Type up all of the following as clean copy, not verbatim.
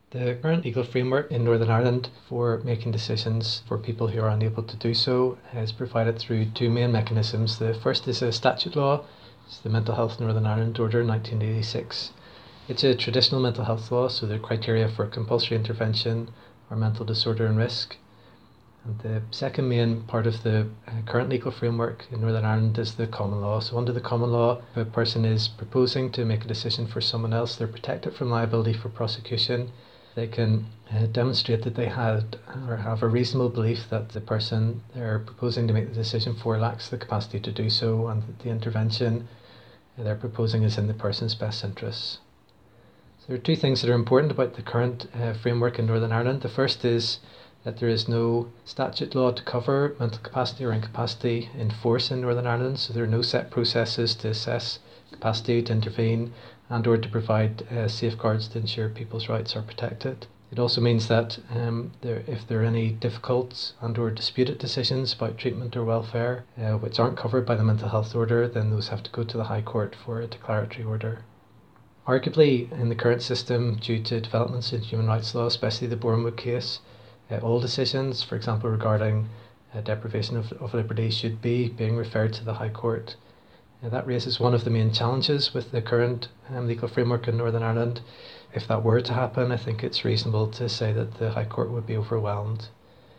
The current legal framework in Northern Ireland for making decisions for people who are unable to do so is provided through two main mechanisms. The first is a statute law, it's the Mental Health Northern Ireland Order 1986. It's a traditional mental health law, so the criteria for compulsory intervention are mental disorder and risk. And the second main part of the current legal framework in Northern Ireland is the common law. So under the common law, if a person is proposing to make a decision for someone else, they're protected from liability for prosecution. They can demonstrate that they had or have a reasonable belief that the person they're proposing to make the decision for lacks the capacity to do so, and that the intervention they're proposing is in the person's best interests. So there are two things that are important about the current framework in Northern Ireland. The first is that there is no statute law to cover mental capacity or incapacity in force in Northern Ireland, so there are no set processes to assess capacity to intervene and or to provide safeguards to ensure people's rights are protected. It also means that if there are any difficult and or disputed decisions about treatment or welfare which aren't covered by the mental health order, then those have to go to the High Court for a declaratory order. Arguably, in the current system, due to developments in human rights law, especially the Bournemouth case, all decisions, for example regarding deprivation of liberty, should be being referred to the High Court. That raises one of the main challenges with the current legal framework in Northern Ireland. If that were to happen, I think it's reasonable to say that the High Court would be overwhelmed.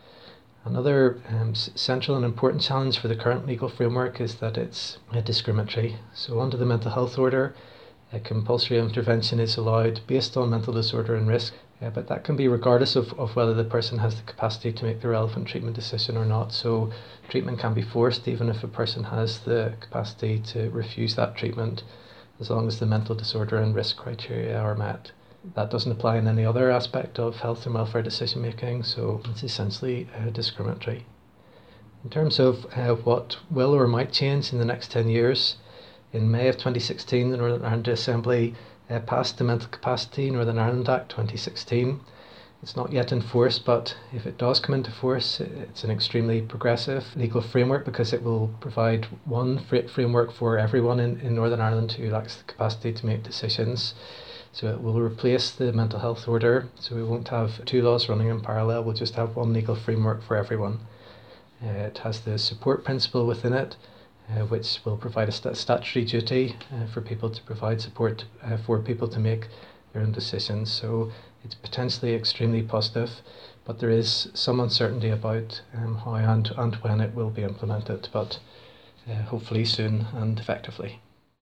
Another central and important challenge for the current legal framework is that it's discriminatory. So under the mental health order, compulsory intervention is allowed based on mental disorder and risk, but that can be regardless of whether the person has the capacity to make the relevant treatment decision or not. So treatment can be forced even if a person has the capacity to refuse that treatment, as long as the mental disorder and risk criteria are met. That doesn't apply in any other aspect of health and welfare decision making, so it's essentially discriminatory. In terms of what will or might change in the next 10 years, in May of 2016, the Northern Ireland Assembly passed the Mental Capacity Northern Ireland Act 2016. It's not yet in force, but if it does come into force, it's an extremely progressive legal framework because it will provide one framework for everyone in Northern Ireland who lacks the capacity to make decisions. So it will replace the mental health order, so we won't have two laws running in parallel, we'll just have one legal framework for everyone. It has the support principle within it, which will provide a statutory duty for people to provide support for people to make their own decisions. So it's potentially extremely positive, but there is some uncertainty about how and when it will be implemented, but hopefully soon and effectively.